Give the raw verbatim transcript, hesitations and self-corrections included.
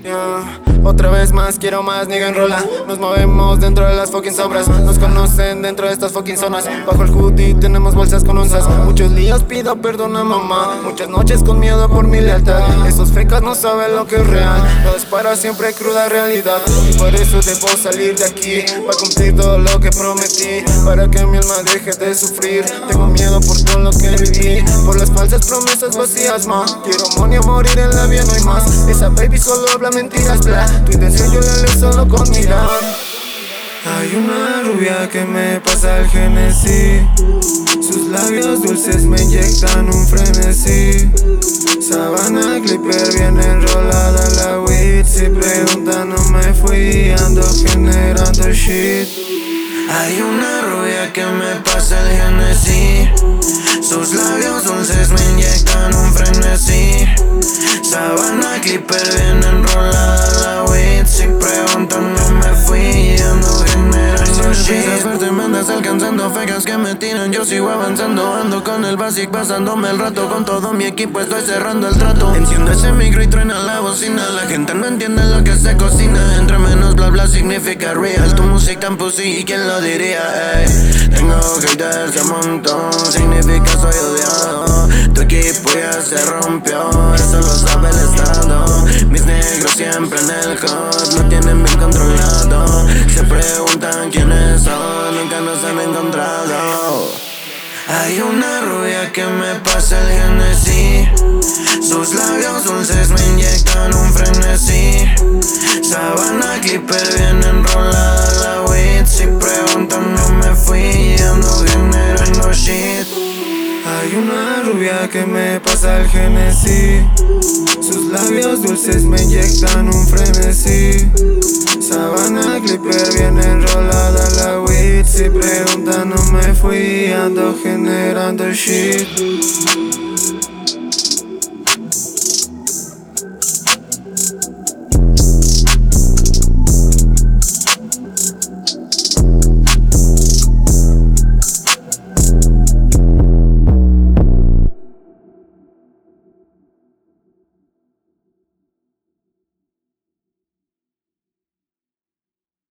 Yeah. Otra vez más, quiero más, nigga enrola. Nos movemos dentro de las fucking sombras. Nos conocen dentro de estas fucking zonas. Bajo el hoodie tenemos bolsas con onzas. Muchos días pido perdón a mamá. Muchas noches con miedo por mi lealtad. Esos fecas no saben lo que es real. No es para siempre cruda realidad. Y por eso debo salir de aquí, para cumplir todo lo que prometí, para que mi alma deje de sufrir. Tengo miedo por todo lo que viví, por las falsas promesas vacías, ma. Quiero money a morir en la vida, no hay más. Esa baby solo habla mentiras, bla. Tu intención yo la leo solo con mirar. Hay una rubia que me pasa el Genesis. Sus labios dulces me inyectan un frenesí. Sabana Clipper bien enrolada la weed. Si preguntan no me fui, ando generando shit. Hay una rubia que me pasa el Genesis. Sus labios dulces me inyectan un frenesí. Sabana Clipper bien enrolada la weed. Si preguntan no me fui, ando generando shit. Fuerte me andas alcanzando, fecas que me tiran, yo sigo avanzando. Ando con el basic pasándome el rato. Con todo mi equipo estoy cerrando el trato. Enciendo ese micro y truena la bocina. La gente no entiende lo que se cocina. Entre menos bla bla significa real. Tu música tan pussy, ¿quién lo diría? Ey. Tengo haters de montón, significa soy odiado. Tu equipo ya se rompió, eso lo sabe el estado. Mis negros siempre en el hot, lo tienen bien controlado. Se preguntan quiénes son, nunca nos han encontrado. Hay una rubia que me pasa el Genesis. Sus labios dulces me inyectan un frenesí. Sabana Clipper bien enrolada la weed. Si preguntan no me fui, ando generando shit. Hay una rubia que me pasa el Genesis. Sus labios dulces me inyectan un frenesí. Sabana Clipper bien enrolada la weed. Si preguntan no me fui, ando generando shit.